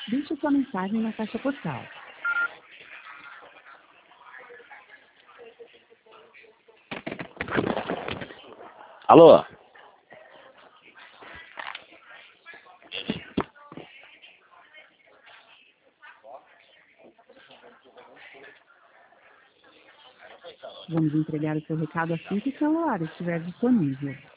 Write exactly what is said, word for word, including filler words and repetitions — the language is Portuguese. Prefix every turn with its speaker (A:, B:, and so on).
A: Deixe sua mensagem na caixa postal.
B: Alô?
A: Vamos entregar o seu recado assim que o celular estiver disponível.